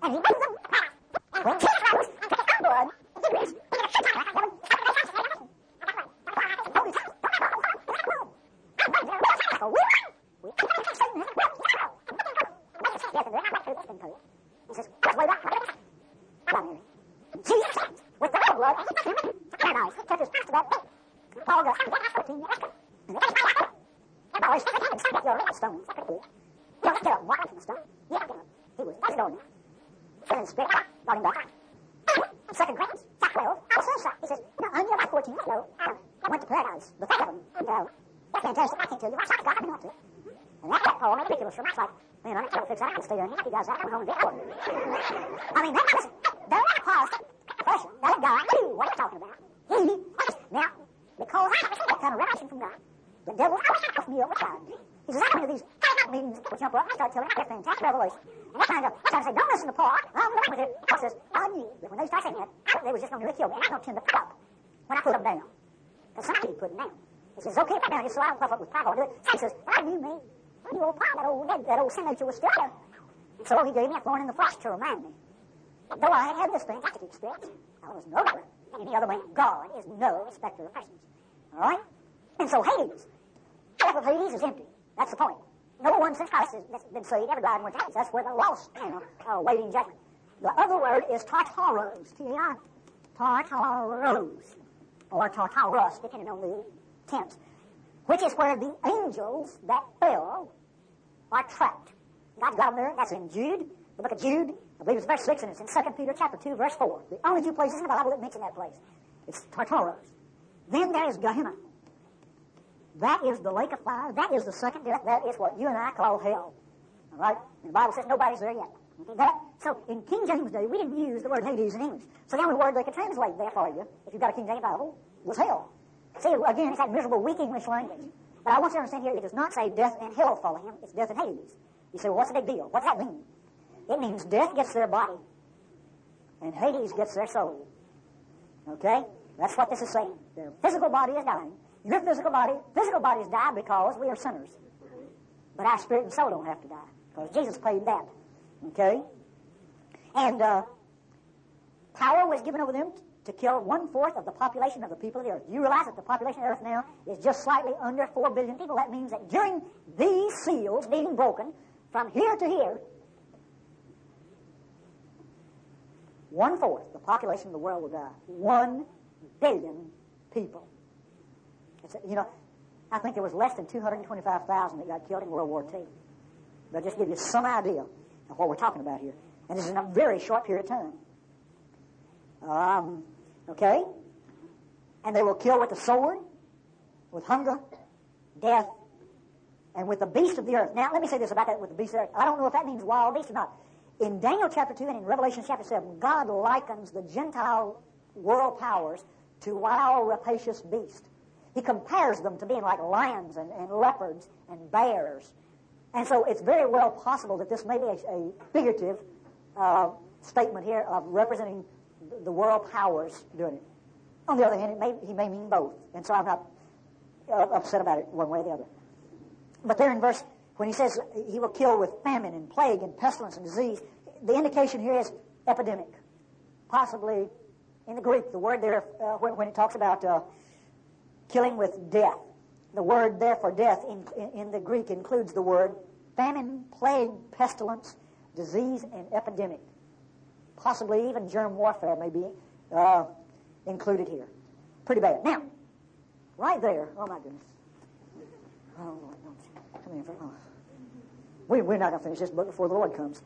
And he brings them back. And when Jesus rose to the blood, he brings he says, that's way back. Jesus, with the red blood, and he took him to paradise. He took his past to that day. Paul goes, I'm going to 14 years ago. And they got his life. And always stuck him and stuck at your red stones. That's what it is. You don't get up and walk from the stone. You don't get up. He was, that's going now. Then the Spirit brought him back. In 2 Corinthians, chapter 12, I was so he says, no, I'm here like 14 years ago. I went to paradise. The thought of him, that's fantastic. I can't tell you. I got me not to. And that's like Paul made ridiculous from us, like, man, I'm not trying to fix that. I can stay there and you guys, I'm home and get out. I mean, that was, there was a pause. Person, that guy knew what he's talking about. Now, because I have that kind of revelation from God, the devil with me over time. He says, I come to these meetings, people jump up, I start telling them, I get fantastic revelation. And they're trying to say, don't listen to Paul. I'm going with it. Paul says, I knew that when they start saying that, they was just going to really kill me. And I'm going to tend to put up when I put them down. Because somebody put them down. He says, okay, put down just so I don't puff up with pride. I'll do it. So he says, I knew me. I knew old Paul, that old sin nature was still there. And so he gave me a thorn in the flesh to remind me. Though I had this fantastic experience, I was no better than any other man. God is no respecter of persons. All right? And so Hades, the lap of Hades is empty. That's the point. No one since Christ has been saved ever died and went to Hades. That's where the lost are waiting judgment. The other word is Tartaros. T-A-R. Tartaros. Or Tartarus, depending on the tense. Which is where the angels that fell are trapped. God's got them there. That's in Jude. The book of Jude. I believe it's verse 6, and it's in 2 Peter chapter 2, verse 4. The only two places in the Bible that mention that place. It's Tartarus. Then there is Gehenna. That is the lake of fire. That is the second death. That is what you and I call hell. All right? And the Bible says nobody's there yet. Okay? So in King James Day, we didn't use the word Hades in English. So the only word they could translate there for you, if you've got a King James Bible, was hell. See, again, it's that miserable, weak English language. But I want you to understand here, it does not say death and hell for him. It's death and Hades. You say, well, what's the big deal? What does that mean? It means death gets their body, and Hades gets their soul. Okay? That's what this is saying. Their physical body is dying. Your physical bodies die because we are sinners. But our spirit and soul don't have to die, because Jesus paid that. Okay? And power was given over them to kill 1/4 of the population of the people of the earth. You realize that the population of the earth now is just slightly under 4 billion people. That means that during these seals being broken, from here to here, 1/4 the population of the world will die. 1 billion people. I think there was less than 225,000 that got killed in World War II. They'll just give you some idea of what we're talking about here. And this is in a very short period of time. Okay? And they will kill with the sword, with hunger, death, and with the beast of the earth. Now, let me say this about that with the beast of the earth. I don't know if that means wild beast or not. In Daniel chapter 2 and in Revelation chapter 7, God likens the Gentile world powers to wild, rapacious beasts. He compares them to being like lions and leopards and bears. And so it's very well possible that this may be a figurative statement here of representing the world powers doing it. On the other hand, he may mean both. And so I'm not upset about it one way or the other. But there in verse, when he says he will kill with famine and plague and pestilence and disease, the indication here is epidemic. Possibly in the Greek, the word there, when it talks about killing with death, the word there for death in the Greek includes the word famine, plague, pestilence, disease, and epidemic. Possibly even germ warfare may be included here. Pretty bad. Now, right there, oh my goodness. Oh, Lord, come here. We're not going to finish this book before the Lord comes.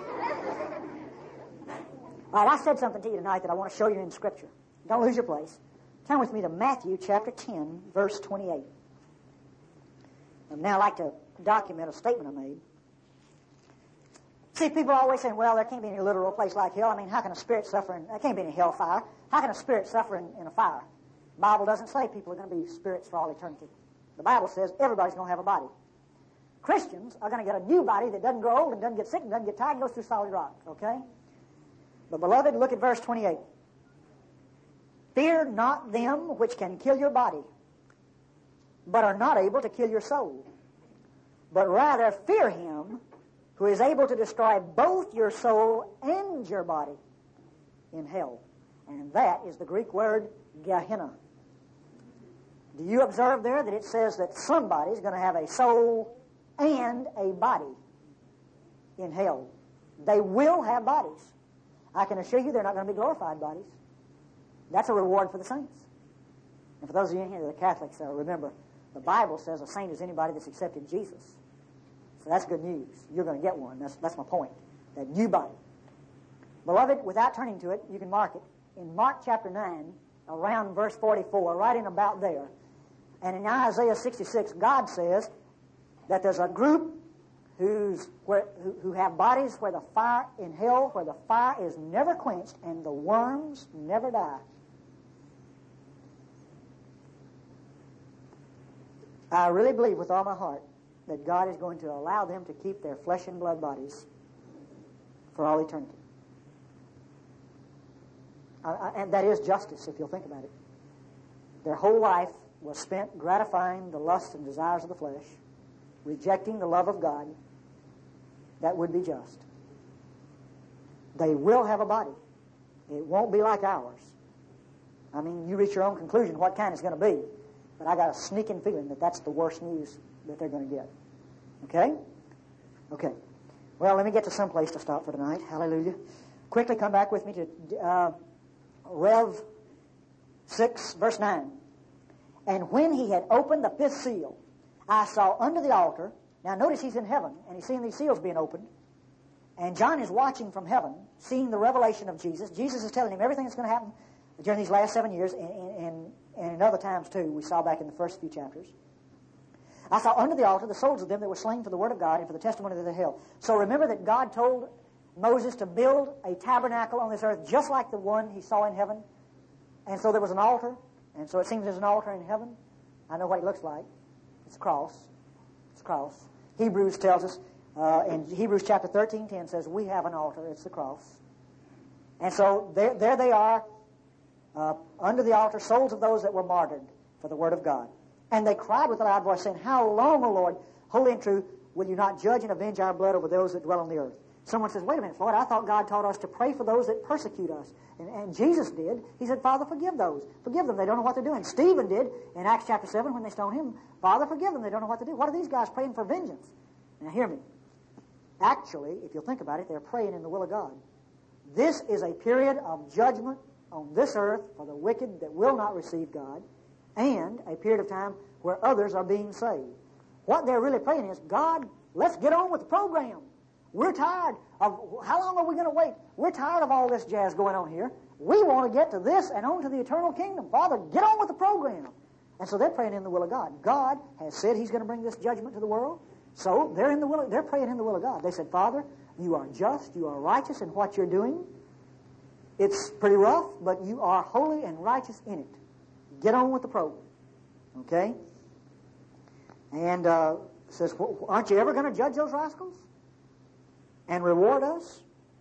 All right, I said something to you tonight that I want to show you in Scripture. Don't lose your place. Turn with me to Matthew chapter 10, verse 28. I'd now like to document a statement I made. See, people are always saying, well, there can't be any literal place like hell. I mean, how can a spirit suffer there can't be any hellfire. How can a spirit suffer in a fire? The Bible doesn't say people are going to be spirits for all eternity. The Bible says everybody's going to have a body. Christians are going to get a new body that doesn't grow old and doesn't get sick and doesn't get tired and goes through solid rock, okay? But, beloved, look at verse 28. Fear not them which can kill your body, but are not able to kill your soul. But rather fear him who is able to destroy both your soul and your body in hell. And that is the Greek word Gehenna. Do you observe there that it says that somebody's going to have a soul and a body in hell? They will have bodies. I can assure you they're not going to be glorified bodies. That's a reward for the saints. And for those of you in here that are Catholics, remember, the Bible says a saint is anybody that's accepted Jesus. So that's good news. You're going to get one. That's my point. That new body. Beloved, without turning to it, you can mark it. In Mark chapter 9, around verse 44, right in about there, and in Isaiah 66, God says that there's a group who have bodies where the fire in hell, where the fire is never quenched and the worms never die. I really believe with all my heart that God is going to allow them to keep their flesh and blood bodies for all eternity. And that is justice, if you'll think about it. Their whole life was spent gratifying the lusts and desires of the flesh, rejecting the love of God. That would be just. They will have a body. It won't be like ours. I mean, you reach your own conclusion what kind it's going to be. But I got a sneaking feeling that that's the worst news that they're going to get. Okay? Okay. Well, let me get to some place to stop for tonight. Hallelujah. Quickly come back with me to Rev 6, verse 9. And when he had opened the fifth seal, I saw under the altar. Now notice he's in heaven, and he's seeing these seals being opened. And John is watching from heaven, seeing the revelation of Jesus. Jesus is telling him everything that's going to happen during these last 7 years, and in other times too, we saw back in the first few chapters. I saw under the altar the souls of them that were slain for the word of God and for the testimony that they held. So remember that God told Moses to build a tabernacle on this earth just like the one he saw in heaven. And so there was an altar, and so it seems there's an altar in heaven. I know what it looks like. It's a cross. It's a cross. Hebrews tells us, in Hebrews chapter 13:10 says, we have an altar. It's the cross. And so there they are, under the altar, souls of those that were martyred for the word of God. And they cried with a loud voice, saying, how long, O Lord, holy and true, will you not judge and avenge our blood over those that dwell on the earth? Someone says, wait a minute, Floyd, I thought God taught us to pray for those that persecute us. And Jesus did. He said, Father, forgive those. Forgive them. They don't know what they're doing. Stephen did in Acts chapter 7 when they stoned him. Father, forgive them. They don't know what to do. What are these guys praying for vengeance? Now, hear me. Actually, if you'll think about it, they're praying in the will of God. This is a period of judgment on this earth for the wicked that will not receive God, and a period of time where others are being saved. What they're really praying is, God, let's get on with the program. We're tired of, how long are we going to wait? We're tired of all this jazz going on here. We want to get to this and on to the eternal kingdom. Father, get on with the program. And so they're praying in the will of God. God has said he's going to bring this judgment to the world. So they're praying in the will of God. They said, Father, you are just, you are righteous in what you're doing. It's pretty rough, but you are holy and righteous in it. Get on with the program. Okay? And says, aren't you ever going to judge those rascals and reward us?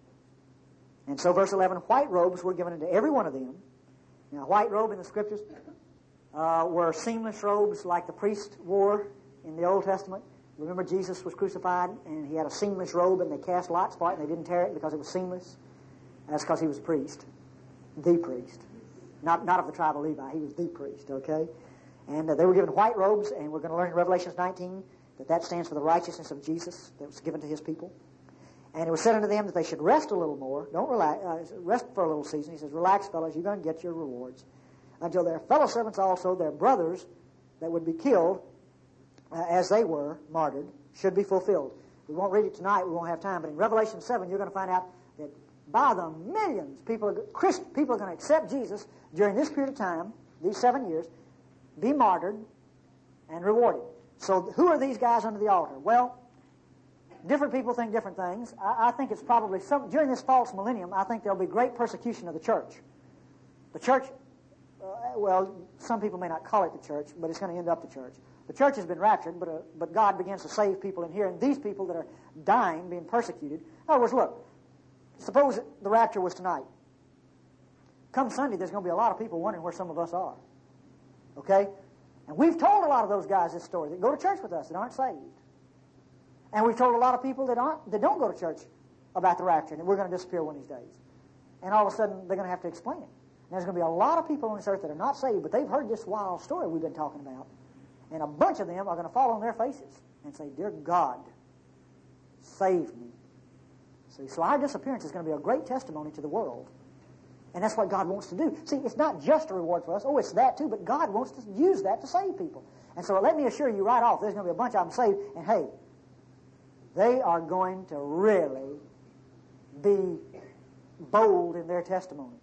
And so verse 11, white robes were given unto every one of them. Now, white robe in the Scriptures were seamless robes like the priest wore in the Old Testament. Remember, Jesus was crucified, and he had a seamless robe, and they cast lots for it, and they didn't tear it because it was seamless. That's because he was a priest. The priest. Not of the tribe of Levi. He was the priest, okay? And they were given white robes, and we're going to learn in Revelation 19 that stands for the righteousness of Jesus that was given to his people. And it was said unto them that they should rest a little more. Don't relax. Rest for a little season. He says, relax, fellows, you're going to get your rewards. Until their fellow servants also, their brothers that would be killed as they were martyred, should be fulfilled. We won't read it tonight. We won't have time. But in Revelation 7, you're going to find out that by the millions, people are going to accept Jesus during this period of time, these 7 years, be martyred and rewarded. So who are these guys under the altar? Well, different people think different things. I think it's probably during this false millennium, I think there'll be great persecution of the church. The church, well, some people may not call it the church, but it's going to end up the church. The church has been raptured, but God begins to save people in here, and these people that are dying, being persecuted. In other words, look, suppose the rapture was tonight. Come Sunday, there's going to be a lot of people wondering where some of us are. Okay? And we've told a lot of those guys this story that go to church with us that aren't saved. And we've told a lot of people that don't go to church about the rapture, and that we're going to disappear one of these days. And all of a sudden, they're going to have to explain it. And there's going to be a lot of people on this earth that are not saved, but they've heard this wild story we've been talking about. And a bunch of them are going to fall on their faces and say, "Dear God, save me." See, so our disappearance is going to be a great testimony to the world. And that's what God wants to do. See, it's not just a reward for us. Oh, it's that too, but God wants to use that to save people. And so let me assure you right off, there's going to be a bunch of them saved, and hey, they are going to really be bold in their testimony.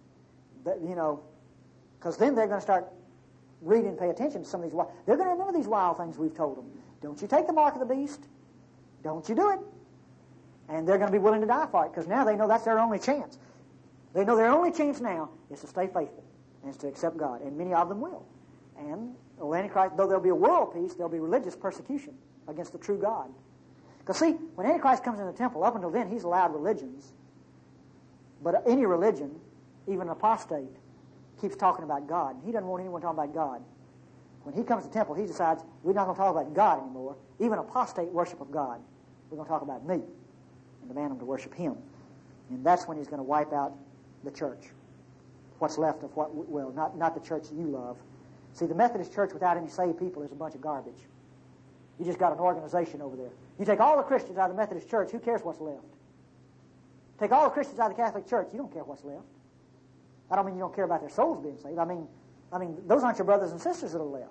Because then they're going to start reading and pay attention to some of these wild. They're going to remember these wild things we've told them. Don't you take the mark of the beast. Don't you do it. And they're going to be willing to die for it, because now they know that's their only chance. They know their only chance now is to stay faithful and is to accept God, and many of them will. And Antichrist, though there'll be a world peace, there'll be religious persecution against the true God. Because see, when Antichrist comes in the temple, up until then he's allowed religions. But any religion, even an apostate, keeps talking about God. He doesn't want anyone talking about God. When he comes to the temple, he decides, we're not going to talk about God anymore. Even apostate worship of God. We're going to talk about me and demand them to worship him. And that's when he's going to wipe out the church. What's left of not the church you love. See, the Methodist Church without any saved people is a bunch of garbage. You just got an organization over there. You take all the Christians out of the Methodist Church, who cares what's left? Take all the Christians out of the Catholic Church, you don't care what's left. I don't mean you don't care about their souls being saved. I mean, those aren't your brothers and sisters that are left.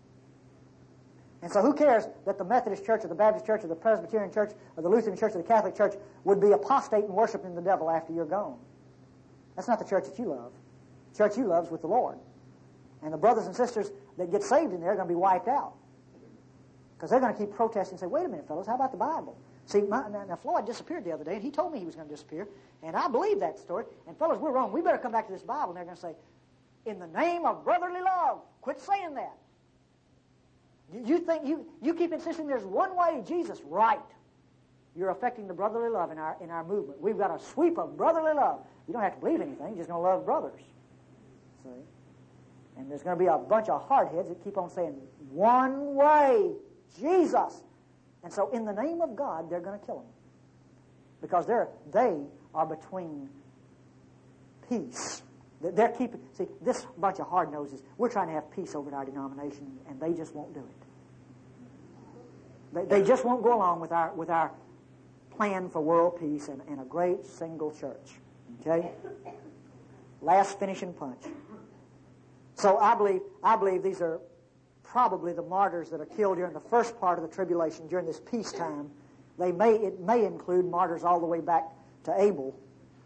And so who cares that the Methodist Church or the Baptist Church or the Presbyterian Church or the Lutheran Church or the Catholic Church would be apostate and worshiping the devil after you're gone? That's not the church that you love. The church you love is with the Lord. And the brothers and sisters that get saved in there are going to be wiped out. Because they're going to keep protesting and say, "Wait a minute, fellows, how about the Bible?" See, now Floyd disappeared the other day, and he told me he was going to disappear, and I believe that story. And fellows, we're wrong. We better come back to this Bible. And they're going to say, "In the name of brotherly love, quit saying that." You think you keep insisting there's one way, Jesus, right? You're affecting the brotherly love in our movement. We've got a sweep of brotherly love. You don't have to believe anything. You're just going to love brothers. See? And there's going to be a bunch of hardheads that keep on saying, "One way, Jesus." And so in the name of God, they're going to kill them. Because they are between peace. They're keeping, see, this bunch of hard-noses, we're trying to have peace over in our denomination, and they just won't do it. They just won't go along with our plan for world peace and a great single church. Okay? Last finishing punch. So I believe these are probably the martyrs that are killed during the first part of the tribulation, during this peacetime. It may include martyrs all the way back to Abel,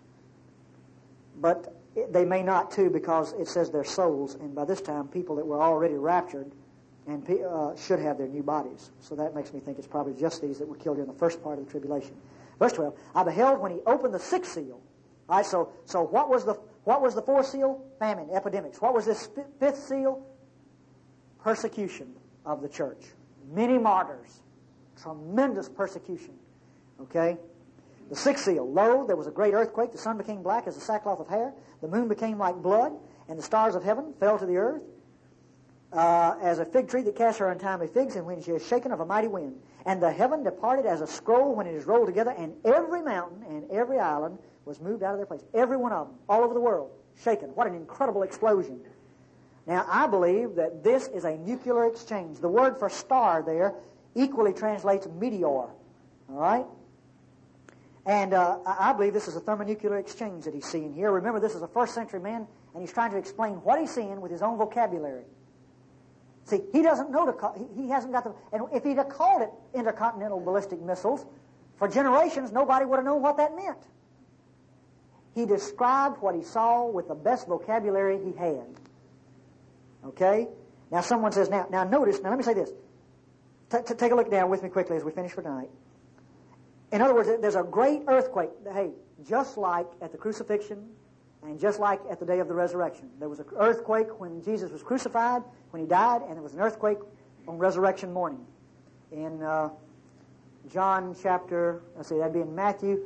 but they may not too, because it says their souls, and by this time people that were already raptured and should have their new bodies. So that makes me think it's probably just these that were killed during the first part of the tribulation. Verse 12, "I beheld when he opened the sixth seal." All right, so what was the fourth seal? Famine, epidemics. What was this fifth seal? Persecution of the church. Many martyrs. Tremendous persecution. Okay? The sixth seal. "Lo, there was a great earthquake. The sun became black as the sackcloth of hair. The moon became like blood, and the stars of heaven fell to the earth, as a fig tree that casts her untimely figs, and when she is shaken of a mighty wind. And the heaven departed as a scroll when it is rolled together, and every mountain and every island was moved out of their place." Every one of them, all over the world, shaken. What an incredible explosion. Now, I believe that this is a nuclear exchange. The word for star there equally translates meteor. All right? And I believe this is a thermonuclear exchange that he's seeing here. Remember, this is a first century man, and he's trying to explain what he's seeing with his own vocabulary. See, he doesn't know he hasn't got the... And if he'd have called it intercontinental ballistic missiles, for generations, nobody would have known what that meant. He described what he saw with the best vocabulary he had. Okay? Now someone says, now notice, now let me say this. Take a look down with me quickly as we finish for tonight. In other words, there's a great earthquake. Hey, just like at the crucifixion and just like at the day of the resurrection. There was an earthquake when Jesus was crucified, when he died, and there was an earthquake on resurrection morning. In John chapter, that'd be in Matthew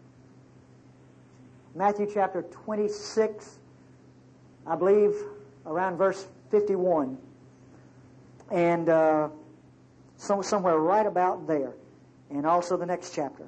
chapter 26, I believe, around verse 51. And somewhere right about there. and also the next chapter.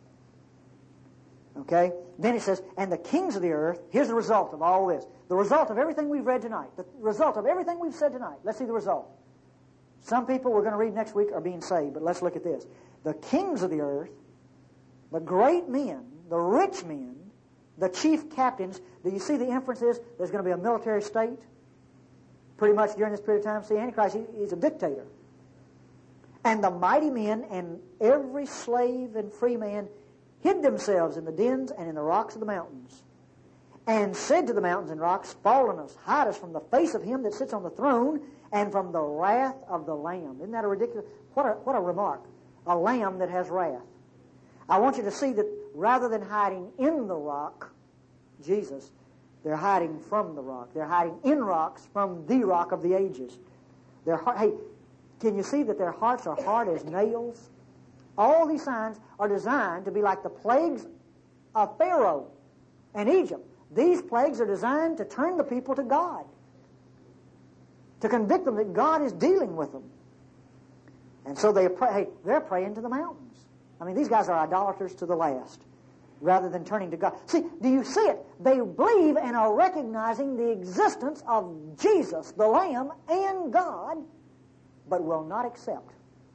Okay? Then it says, and the kings of the earth, here's the result of all this. The result of everything we've read tonight. The result of everything we've said tonight. Let's see the result. Some people we're going to read next week are being saved, but let's look at this. The kings of the earth, the great men, the rich men, the chief captains. Do you see the inference is there's going to be a military state? Pretty much during this period of time. See, Antichrist, he's a dictator. And the mighty men and every slave and free man hid themselves in the dens and in the rocks of the mountains, and said to the mountains and rocks, fall on us, hide us from the face of him that sits on the throne, and from the wrath of the Lamb. Isn't that a ridiculous? What a remark. A lamb that has wrath. I want you to see that rather than hiding in the rock, Jesus, they're hiding from the rock. They're hiding in rocks from the rock of the ages. Hey, can you see that their hearts are hard as nails? All these signs are designed to be like the plagues of Pharaoh and Egypt. These plagues are designed to turn the people to God, to convict them that God is dealing with them. And so they're praying to the mountains. I mean, these guys are idolaters to the last, rather than turning to God. See, do you see it? They believe and are recognizing the existence of Jesus, the Lamb, and God, but will not accept.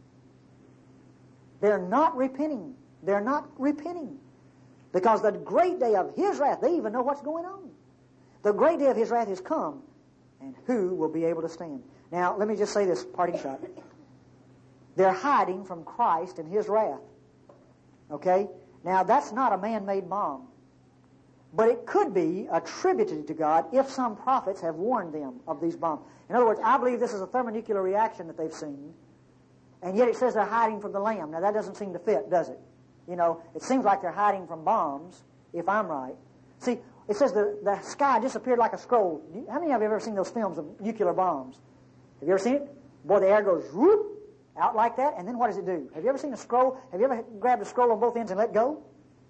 They're not repenting. They're not repenting. Because the great day of His wrath, they even know what's going on. The great day of His wrath has come, and who will be able to stand? Now, let me just say this parting shot. They're hiding from Christ and His wrath. Okay? Now, that's not a man-made bomb. But it could be attributed to God if some prophets have warned them of these bombs. In other words, I believe this is a thermonuclear reaction that they've seen. And yet it says they're hiding from the Lamb. Now, that doesn't seem to fit, does it? You know, it seems like they're hiding from bombs, if I'm right. See, it says the sky disappeared like a scroll. How many of you have ever seen those films of nuclear bombs? Have you ever seen it? Boy, the air goes whoop out like that, and then what does it do? Have you ever seen a scroll? Have you ever grabbed a scroll on both ends and let go?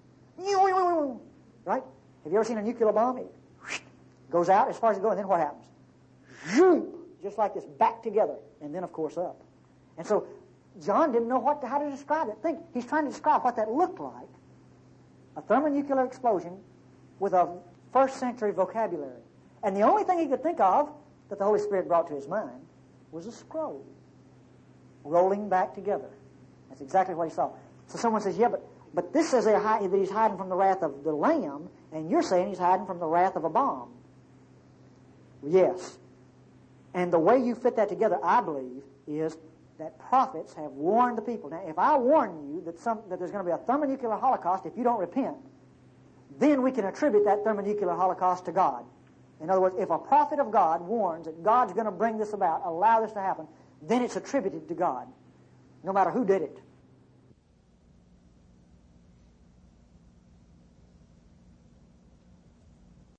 Right? Have you ever seen a nuclear bomb? It goes out as far as it goes, and then what happens? Zoom! Just like this, back together, and then, of course, up. And so John didn't know how to describe it. Think, he's trying to describe what that looked like. A thermonuclear explosion with a first-century vocabulary. And the only thing he could think of that the Holy Spirit brought to his mind was a scroll rolling back together. That's exactly what he saw. So someone says, yeah, but this says that he's hiding from the wrath of the Lamb, and you're saying he's hiding from the wrath of a bomb. Yes. And the way you fit that together, I believe, is that prophets have warned the people. Now, if I warn you that there's going to be a thermonuclear holocaust if you don't repent, then we can attribute that thermonuclear holocaust to God. In other words, if a prophet of God warns that God's going to bring this about, allow this to happen, then it's attributed to God, no matter who did it.